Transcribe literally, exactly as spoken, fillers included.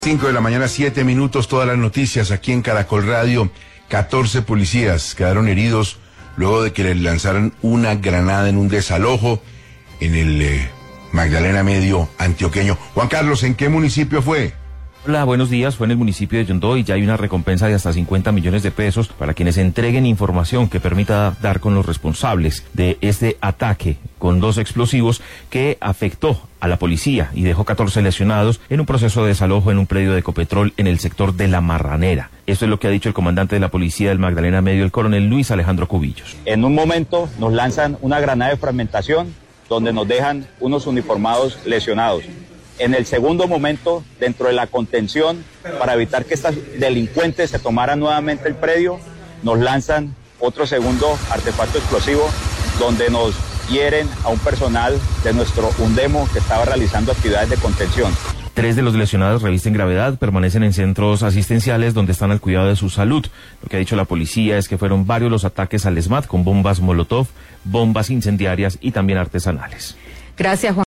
Cinco de la mañana, siete minutos, todas las noticias aquí en Caracol Radio. catorce policías quedaron heridos luego de que les lanzaran una granada en un desalojo en el eh, Magdalena Medio antioqueño. Juan Carlos, ¿en qué municipio fue? Hola, buenos días. Fue en el municipio de Yondó y ya hay una recompensa de hasta cincuenta millones de pesos para quienes entreguen información que permita dar con los responsables de este ataque con dos explosivos que afectó a la policía y dejó catorce lesionados en un proceso de desalojo en un predio de Ecopetrol en el sector de La Marranera. Esto es lo que ha dicho el comandante de la policía del Magdalena Medio, el coronel Luis Alejandro Cubillos. En un momento nos lanzan una granada de fragmentación donde nos dejan unos uniformados lesionados. En el segundo momento, dentro de la contención, para evitar que estos delincuentes se tomaran nuevamente el predio, nos lanzan otro segundo artefacto explosivo donde nos hieren a un personal de nuestro UNDEMO que estaba realizando actividades de contención. Tres de los lesionados revisten gravedad, permanecen en centros asistenciales donde están al cuidado de su salud. Lo que ha dicho la policía es que fueron varios los ataques al ESMAD con bombas Molotov, bombas incendiarias y también artesanales. Gracias, Juan.